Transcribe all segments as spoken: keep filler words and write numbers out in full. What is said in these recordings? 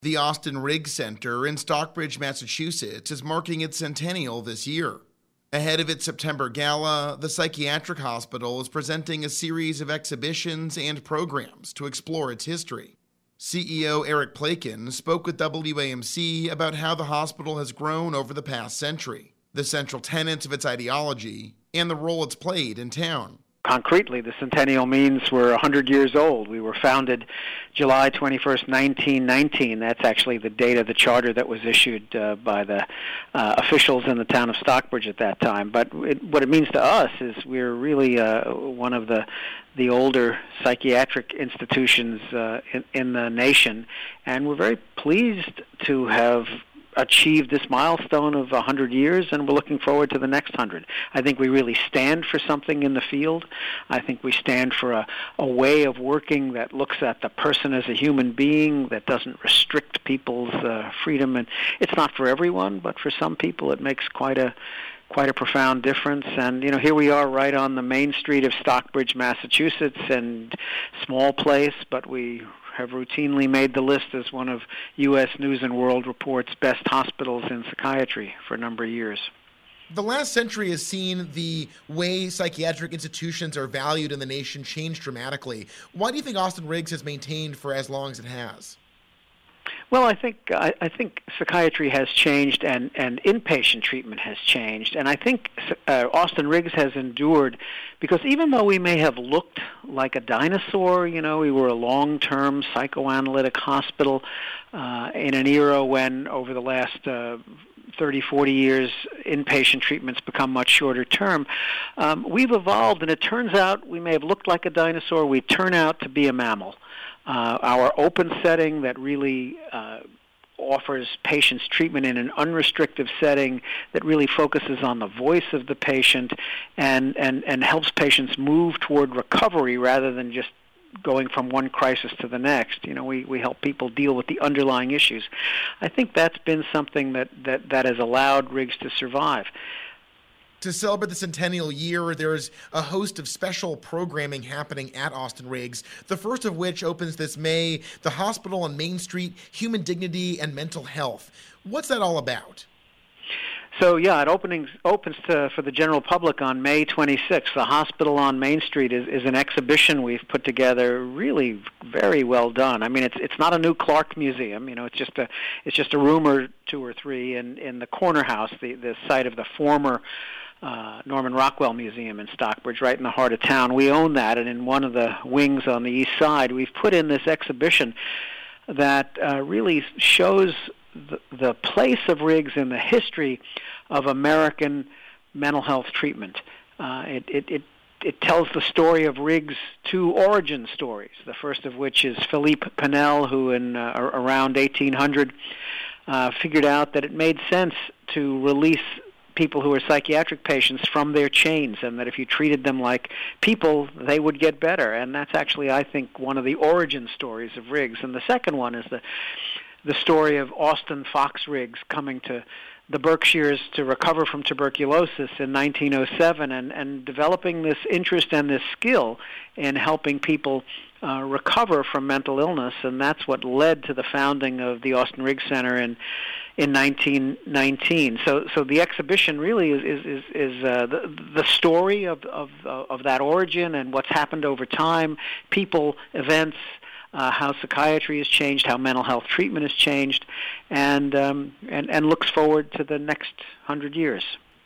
The Austin Riggs Center in Stockbridge, Massachusetts, is marking its centennial this year. Ahead of its September gala, the psychiatric hospital is presenting a series of exhibitions and programs to explore its history. C E O Eric Plakin spoke with W A M C about how the hospital has grown over the past century, the central tenets of its ideology, and the role it's played in town. Concretely, the centennial means we're one hundred years old. We were founded July twenty-first, nineteen nineteen. That's actually the date of the charter that was issued uh, by the uh, officials in the town of Stockbridge at that time. But it, what it means to us is we're really uh, one of the the older psychiatric institutions uh, in, in the nation, and we're very pleased to have achieved this milestone of one hundred years, and we're looking forward to the next one hundred. I think we really stand for something in the field. I think we stand for a, a way of working that looks at the person as a human being, that doesn't restrict people's uh, freedom. And it's not for everyone, but for some people it makes quite a quite a profound difference. And, you know, here we are right on the main street of Stockbridge, Massachusetts, and small place, but we have routinely made the list as one of U S News and World Report's best hospitals in psychiatry for a number of years. The last century has seen the way psychiatric institutions are valued in the nation change dramatically. Why do you think Austin Riggs has maintained for as long as it has? Well, I think I, I think psychiatry has changed, and, and inpatient treatment has changed, and I think uh, Austin Riggs has endured because even though we may have looked like a dinosaur, you know, we were a long-term psychoanalytic hospital uh, in an era when, over the last uh, thirty, forty years, inpatient treatments become much shorter term. Um, we've evolved, and it turns out we may have looked like a dinosaur. We turn out to be a mammal. Uh, our open setting that really uh, offers patients treatment in an unrestricted setting that really focuses on the voice of the patient and, and, and helps patients move toward recovery rather than just going from one crisis to the next. You know, we, we help people deal with the underlying issues. I think that's been something that, that, that has allowed Riggs to survive. To celebrate the centennial year, there's a host of special programming happening at Austin Riggs, the first of which opens this May, the Hospital on Main Street, Human Dignity and Mental Health. What's that all about? So, yeah, it openings, opens to, for the general public on May twenty-sixth. The Hospital on Main Street is, is an exhibition we've put together, really very well done. I mean, it's it's not a new Clark Museum. You know, it's just a it's just a room or two or three in, in the corner house, the, the site of the former Uh, Norman Rockwell Museum in Stockbridge, right in the heart of town. We own that, and in one of the wings on the east side, we've put in this exhibition that uh, really shows the, the place of Riggs in the history of American mental health treatment. Uh, it, it, it It tells the story of Riggs' two origin stories, the first of which is Philippe Pinel, who in uh, around eighteen hundred uh, figured out that it made sense to release people who are psychiatric patients from their chains, and that if you treated them like people, they would get better. And that's actually, I think, one of the origin stories of Riggs. And the second one is the the story of Austin Fox Riggs coming to the Berkshires to recover from tuberculosis in nineteen oh seven and, and developing this interest and this skill in helping people uh, recover from mental illness. And that's what led to the founding of the Austin Riggs Center in in nineteen nineteen. So, so the exhibition really is is is, is uh, the the story of of of that origin and what's happened over time, people, events, uh, how psychiatry has changed, how mental health treatment has changed, and um, and and looks forward to the next hundred years.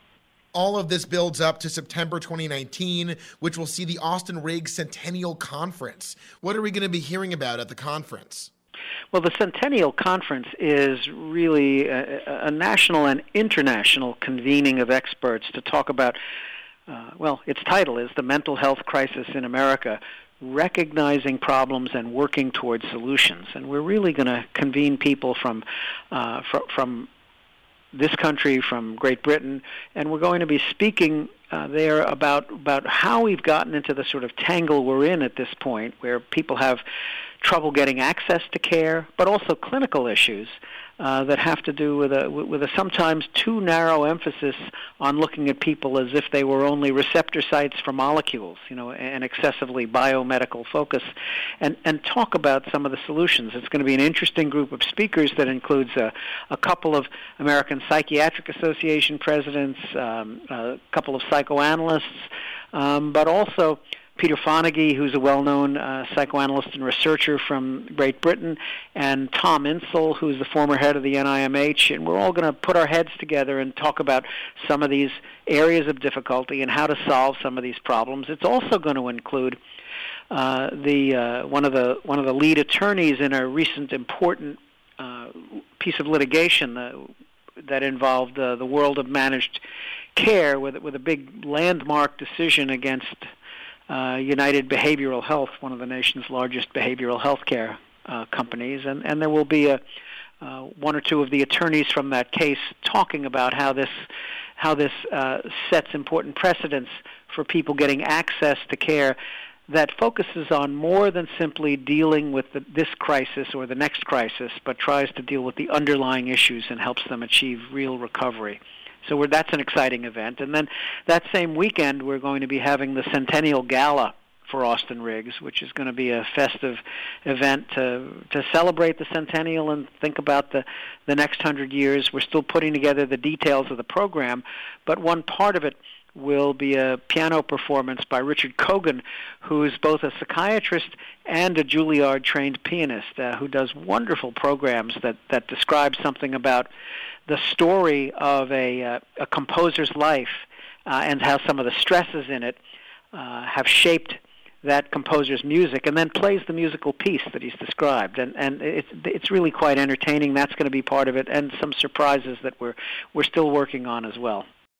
All of this builds up to September twenty nineteen, which will see the Austin Riggs Centennial Conference. What are we going to be hearing about at the conference? Well, the Centennial Conference is really a, a national and international convening of experts to talk about, uh, well, its title is The Mental Health Crisis in America, Recognizing Problems and Working Towards Solutions. And we're really going to convene people from, uh, fr- from this country, from Great Britain, and we're going to be speaking uh, there about about how we've gotten into the sort of tangle we're in at this point, where people have trouble getting access to care, but also clinical issues uh, that have to do with a with a sometimes too narrow emphasis on looking at people as if they were only receptor sites for molecules, you know, an excessively biomedical focus, and and talk about some of the solutions. It's going to be an interesting group of speakers that includes a, a couple of American Psychiatric Association presidents, um, a couple of psychoanalysts, um, but also Peter Fonagy, who's a well-known uh, psychoanalyst and researcher from Great Britain, and Tom Insel, who's the former head of the N I M H, and we're all going to put our heads together and talk about some of these areas of difficulty and how to solve some of these problems. It's also going to include uh, the uh, one of the one of the lead attorneys in a recent important uh, piece of litigation uh, that involved uh, the world of managed care, with with a big landmark decision against Uh, United Behavioral Health, one of the nation's largest behavioral health care uh, companies, and, and there will be a, uh, one or two of the attorneys from that case talking about how this how this uh, sets important precedents for people getting access to care that focuses on more than simply dealing with the, this crisis or the next crisis, but tries to deal with the underlying issues and helps them achieve real recovery. So we're, that's an exciting event. And then that same weekend, we're going to be having the Centennial Gala for Austin Riggs, which is going to be a festive event to to celebrate the centennial and think about the, the next hundred years. We're still putting together the details of the program, but one part of it will be a piano performance by Richard Cogan, who is both a psychiatrist and a Juilliard-trained pianist, uh, who does wonderful programs that, that describe something about the story of a, uh, a composer's life uh, and how some of the stresses in it uh, have shaped that composer's music, and then plays the musical piece that he's described. And, and it's, it's really quite entertaining. That's going to be part of it, and some surprises that we're, we're still working on as well.